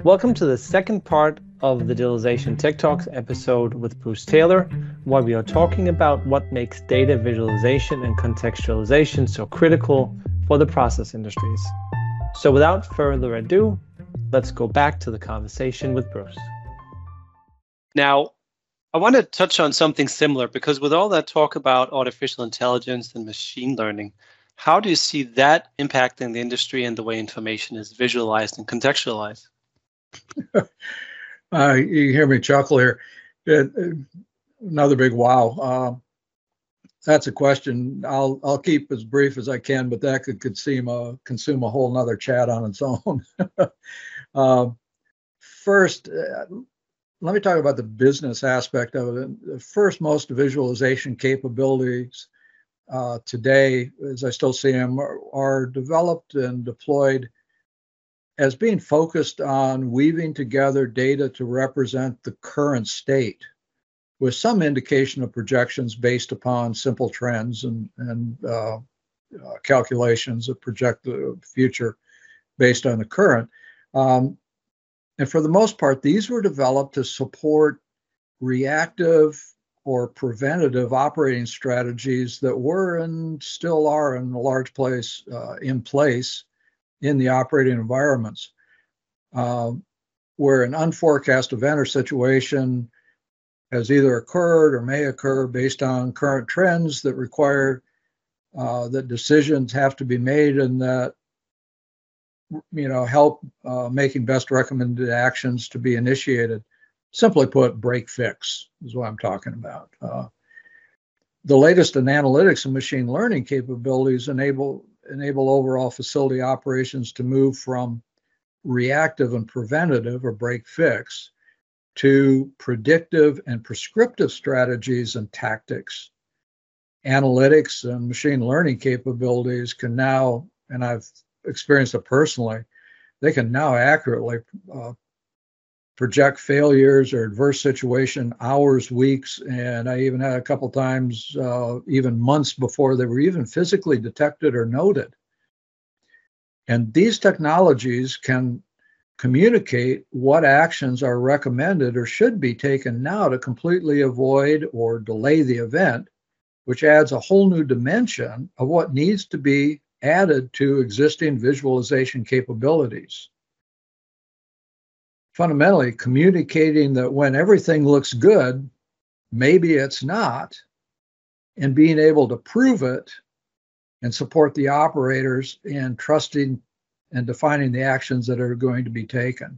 Welcome to the second part of the Digitalization Tech Talks episode with Bruce Taylor, where we are talking about what makes data visualization and contextualization so critical for the process industries. So without further ado, let's go back to the conversation with Bruce. Now, I want to touch on something similar because with all that talk about artificial intelligence and machine learning, how do you see that impacting the industry and the way information is visualized and contextualized? You hear me chuckle here. Another big wow. That's a question. I'll keep as brief as I can, but that could consume a whole nother chat on its own. First, let me talk about the business aspect of it. The first, most visualization capabilities today, as I still see them, are developed and deployed as being focused on weaving together data to represent the current state with some indication of projections based upon simple trends and calculations that project the future based on the current. And for the most part, these were developed to support reactive or preventative operating strategies that were and still are in a large place in the operating environments, where an unforecast event or situation has either occurred or may occur based on current trends that require that decisions have to be made and that help making best recommended actions to be initiated. Simply put, break fix is what I'm talking about. The latest in analytics and machine learning capabilities enable overall facility operations to move from reactive and preventative or break fix to predictive and prescriptive strategies and tactics. Analytics and machine learning capabilities can now, and I've experienced it personally, they can now accurately project failures or adverse situation hours, weeks, and I even had a couple times even months before they were even physically detected or noted. And these technologies can communicate what actions are recommended or should be taken now to completely avoid or delay the event, which adds a whole new dimension of what needs to be added to existing visualization capabilities. Fundamentally, communicating that when everything looks good, maybe it's not, and being able to prove it and support the operators in trusting and defining the actions that are going to be taken.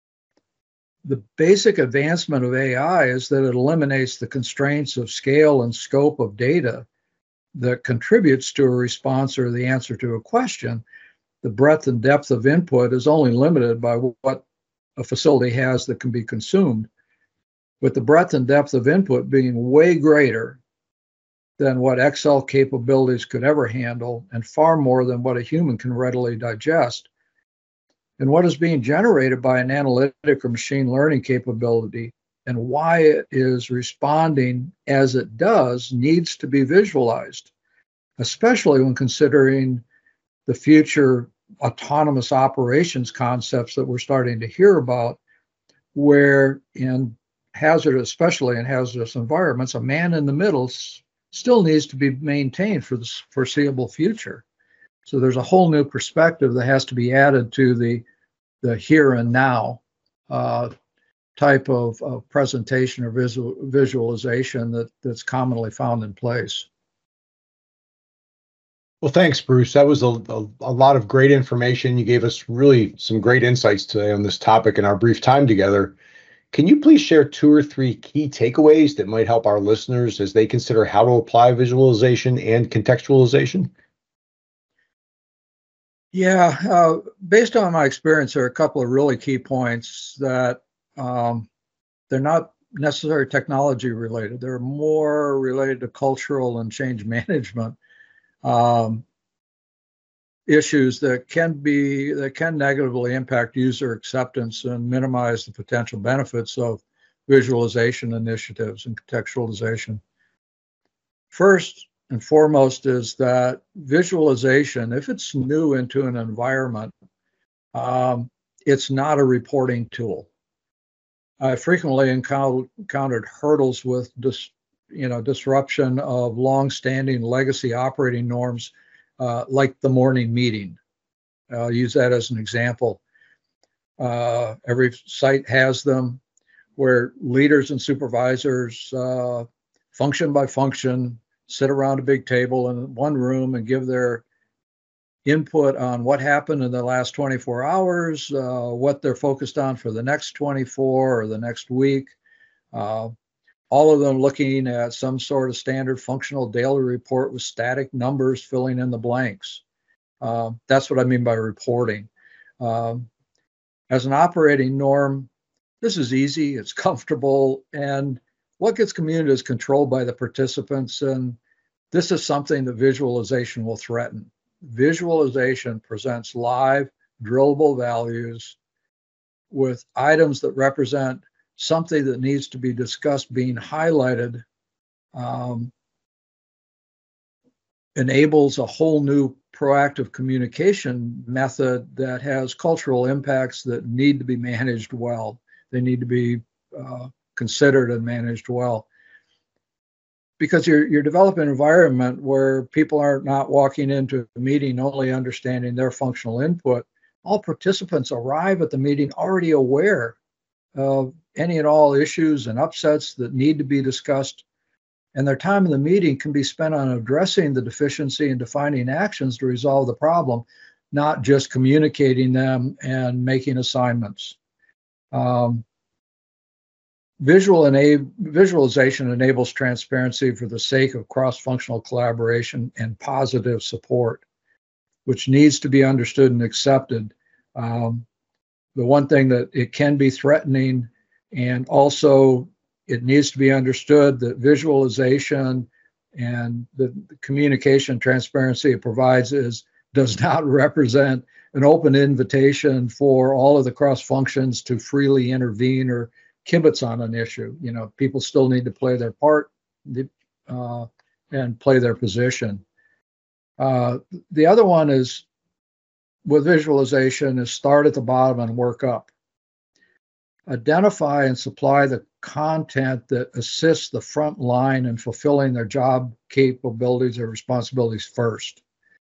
The basic advancement of AI is that it eliminates the constraints of scale and scope of data that contributes to a response or the answer to a question. The breadth and depth of input is only limited by what a facility has that can be consumed, with the breadth and depth of input being way greater than what Excel capabilities could ever handle and far more than what a human can readily digest. And what is being generated by an analytic or machine learning capability and why it is responding as it does needs to be visualized, especially when considering the future autonomous operations concepts that we're starting to hear about, where especially in hazardous environments, a man in the middle still needs to be maintained for the foreseeable future. So there's a whole new perspective that has to be added to the here and now type of presentation or visualization that's commonly found in place. Well, thanks, Bruce. That was a lot of great information. You gave us really some great insights today on this topic in our brief time together. Can you please share 2 or 3 key takeaways that might help our listeners as they consider how to apply visualization and contextualization? Yeah, based on my experience, there are a couple of really key points that they're not necessarily technology related. They're more related to cultural and change management issues that can negatively impact user acceptance and minimize the potential benefits of visualization initiatives and contextualization. First and foremost is that visualization, if it's new into an environment, it's not a reporting tool. I frequently encountered hurdles with disruption of long-standing legacy operating norms, like the morning meeting. I'll use that as an example. Every site has them, where leaders and supervisors, function by function, sit around a big table in one room and give their input on what happened in the last 24 hours, what they're focused on for the next 24 or the next week. All of them looking at some sort of standard functional daily report with static numbers filling in the blanks. That's what I mean by reporting. As an operating norm, this is easy, it's comfortable, and what gets communicated is controlled by the participants, and this is something that visualization will threaten. Visualization presents live, drillable values with items that represent something that needs to be discussed being highlighted, enables a whole new proactive communication method that has cultural impacts that need to be managed well. They need to be considered and managed well. Because you're developing an environment where people are not walking into a meeting only understanding their functional input. All participants arrive at the meeting already aware of any and all issues and upsets that need to be discussed, and their time in the meeting can be spent on addressing the deficiency and defining actions to resolve the problem, not just communicating them and making assignments. Visualization enables transparency for the sake of cross-functional collaboration and positive support, which needs to be understood and accepted. The one thing that it can be threatening, and also it needs to be understood that visualization and the communication transparency it provides does not represent an open invitation for all of the cross functions to freely intervene or kibitz on an issue. People still need to play their part and play their position. The other one is, with visualization, is start at the bottom and work up. Identify and supply the content that assists the front line in fulfilling their job capabilities or responsibilities first.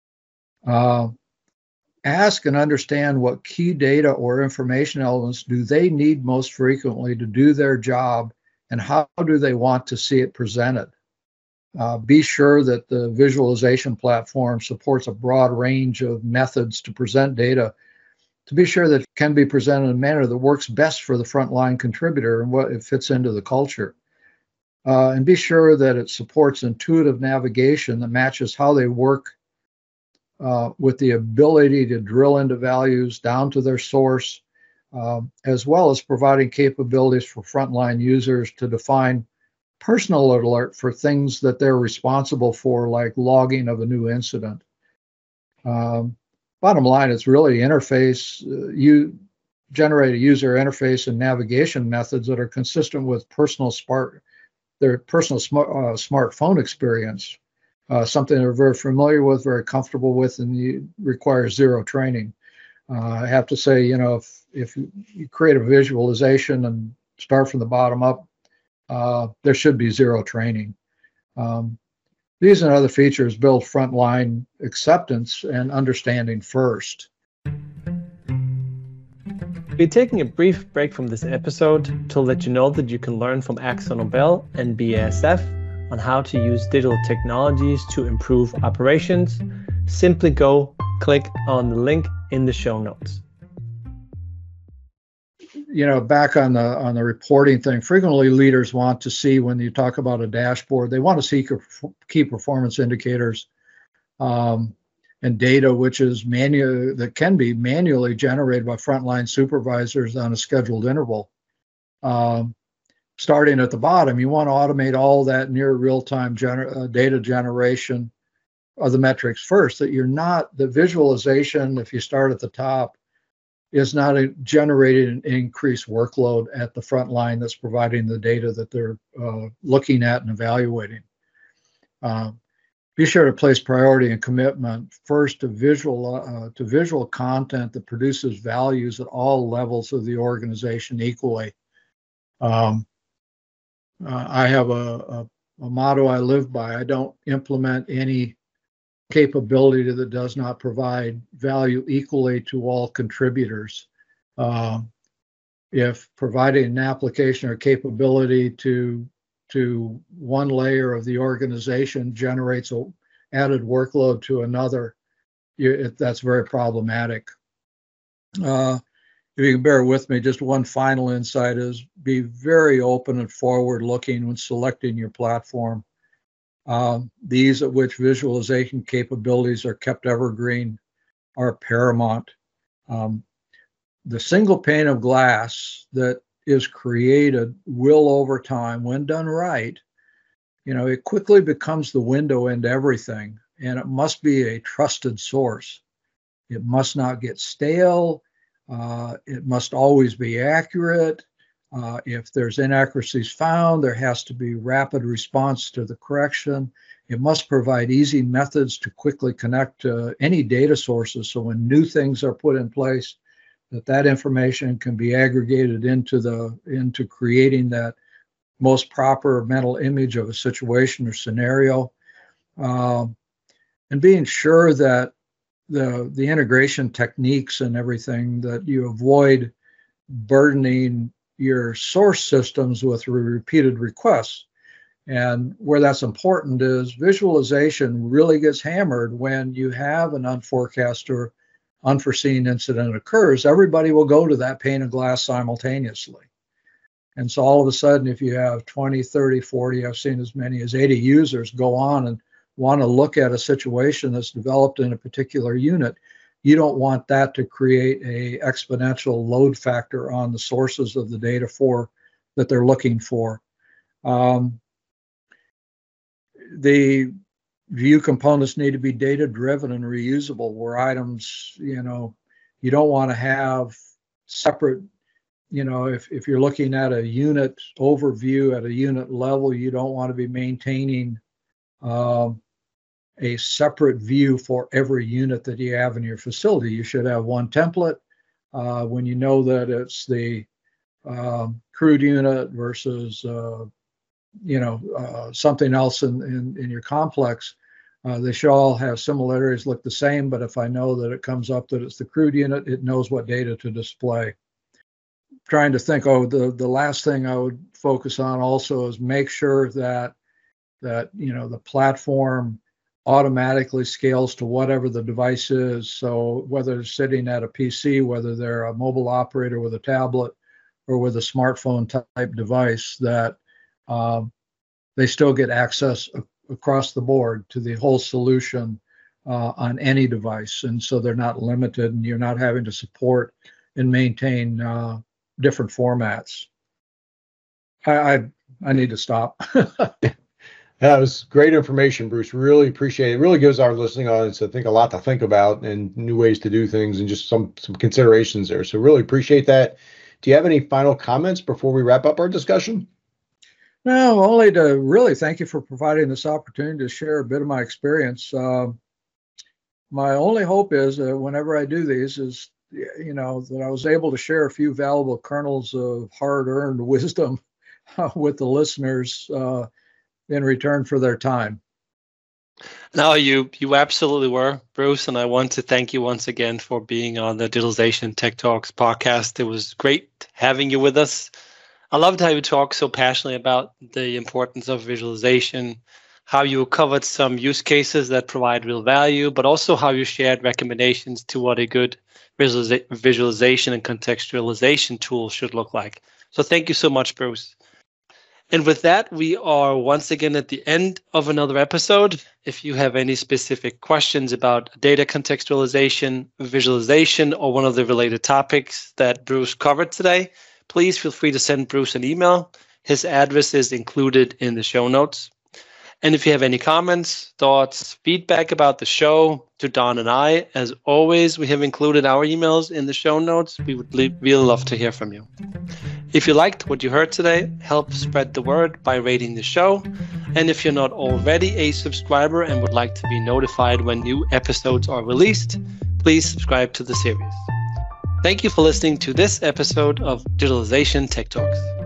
Ask and understand what key data or information elements do they need most frequently to do their job, and how do they want to see it presented. Be sure that the visualization platform supports a broad range of methods to present data, to be sure that it can be presented in a manner that works best for the frontline contributor and what it fits into the culture. And be sure that it supports intuitive navigation that matches how they work with the ability to drill into values down to their source, as well as providing capabilities for frontline users to define personal alert for things that they're responsible for, like logging of a new incident. Bottom line, it's really interface. You generate a user interface and navigation methods that are consistent with their personal smartphone experience, something they're very familiar with, very comfortable with, and requires zero training. I have to say, if you create a visualization and start from the bottom up, there should be zero training. These and other features build frontline acceptance and understanding first. We're taking a brief break from this episode to let you know that you can learn from AkzoNobel and BASF on how to use digital technologies to improve operations. Simply click on the link in the show notes. Back on the reporting thing, frequently leaders want to see, when you talk about a dashboard, they want to see key performance indicators and data, which is that can be manually generated by frontline supervisors on a scheduled interval. Starting at the bottom, you want to automate all that near real-time data generation of the metrics first, that the visualization, if you start at the top, is not generating an increased workload at the front line that's providing the data that they're looking at and evaluating. be sure to place priority and commitment first to visual content that produces values at all levels of the organization equally. I have a motto I live by. I don't implement any capability that does not provide value equally to all contributors. If providing an application or capability to one layer of the organization generates an added workload to another, that's very problematic. If you can bear with me, just one final insight is be very open and forward-looking when selecting your platform. The ease at which visualization capabilities are kept evergreen are paramount. The single pane of glass that is created will, over time, when done right, it quickly becomes the window into everything, and it must be a trusted source. It must not get stale. It must always be accurate. If there's inaccuracies found, there has to be rapid response to the correction. It must provide easy methods to quickly connect to any data sources, so when new things are put in place, that information can be aggregated into creating that most proper mental image of a situation or scenario, and being sure that the integration techniques and everything, that you avoid burdening your source systems with repeated requests. And where that's important is visualization really gets hammered when you have an unforecast or unforeseen incident occurs. Everybody will go to that pane of glass simultaneously. And so all of a sudden, if you have 20, 30, 40, I've seen as many as 80 users go on and want to look at a situation that's developed in a particular unit, you don't want that to create a exponential load factor on the sources of the data that they're looking for. The view components need to be data-driven and reusable, where items, you don't want to have separate, if you're looking at a unit overview at a unit level, you don't want to be maintaining a separate view for every unit that you have in your facility. You should have one template. When you know that it's the crude unit versus something else in your complex, they should all have similarities, look the same, but if I know that it comes up that it's the crude unit, it knows what data to display. Trying to think, the last thing I would focus on also is make sure that the platform automatically scales to whatever the device is. So whether they're sitting at a PC, whether they're a mobile operator with a tablet or with a smartphone type device, that they still get access across the board to the whole solution on any device. And so they're not limited, and you're not having to support and maintain different formats. I need to stop. That was great information, Bruce. Really appreciate it. It really gives our listening audience, I think, a lot to think about and new ways to do things and just some considerations there. So really appreciate that. Do you have any final comments before we wrap up our discussion? No, only to really thank you for providing this opportunity to share a bit of my experience. My only hope is that whenever I do these is, that I was able to share a few valuable kernels of hard-earned wisdom with the listeners in return for their time. No, you absolutely were, Bruce, and I want to thank you once again for being on the Digitalization Tech Talks podcast. It was great having you with us. I loved how you talk so passionately about the importance of visualization, how you covered some use cases that provide real value, but also how you shared recommendations to what a good visualization and contextualization tool should look like. So thank you so much, Bruce. And with that, we are once again at the end of another episode. If you have any specific questions about data contextualization, visualization, or one of the related topics that Bruce covered today, please feel free to send Bruce an email. His address is included in the show notes. And if you have any comments, thoughts, feedback about the show to Don and I, as always, we have included our emails in the show notes. We would really love to hear from you. If you liked what you heard today, help spread the word by rating the show. And if you're not already a subscriber and would like to be notified when new episodes are released, please subscribe to the series. Thank you for listening to this episode of Digitalization Tech Talks.